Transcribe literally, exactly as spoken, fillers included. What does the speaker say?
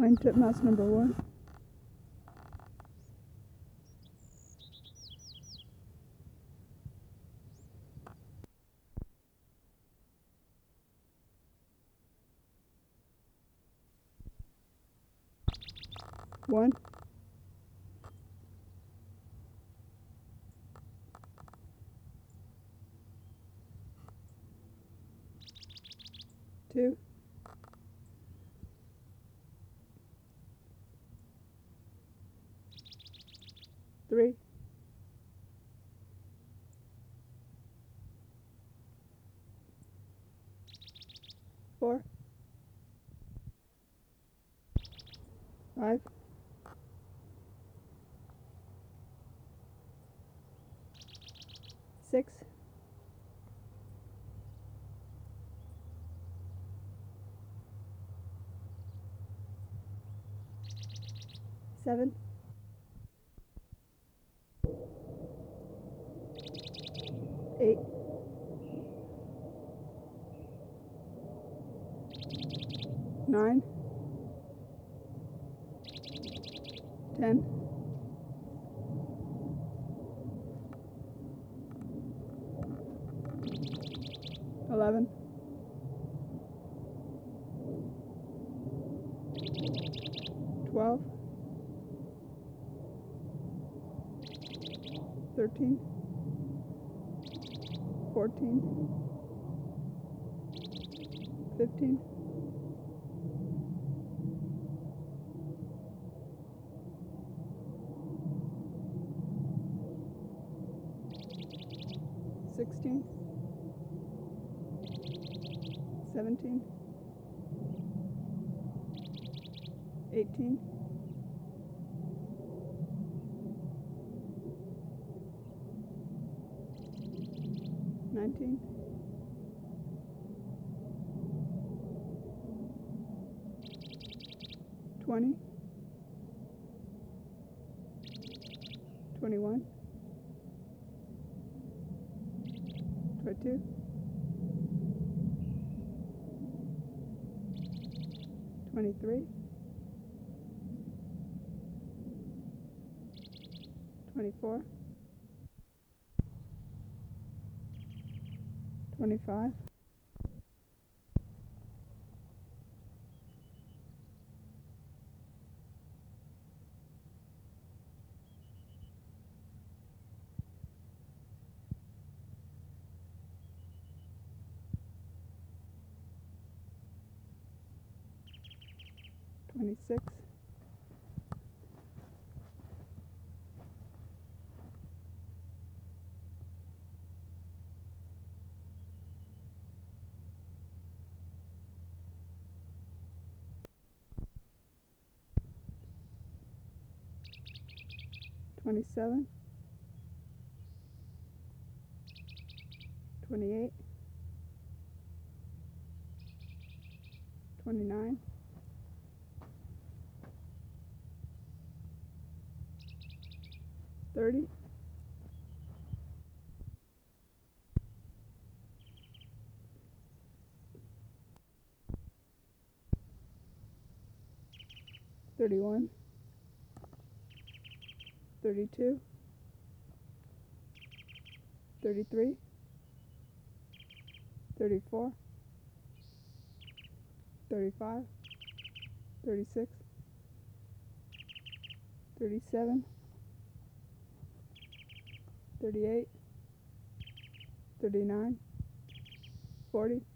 Coin tip mouse number one. One. Two. Three. Four. Five. Six. Seven. Eight. Nine. Ten. Eleven. Twelve. Thirteen. Fourteen. Fifteen. Sixteen. Seventeen. Eighteen. Nineteen. Twenty. Twenty-one. Twenty-two. Twenty-three. Twenty-four. Twenty-five. Twenty-six. Twenty-seven. Twenty-eight. Twenty-nine. Thirty. Thirty-one. Thirty-two. Thirty-three. Thirty-four. Thirty-five. Thirty-six. Thirty-seven. Thirty-eight. Thirty-nine. Forty.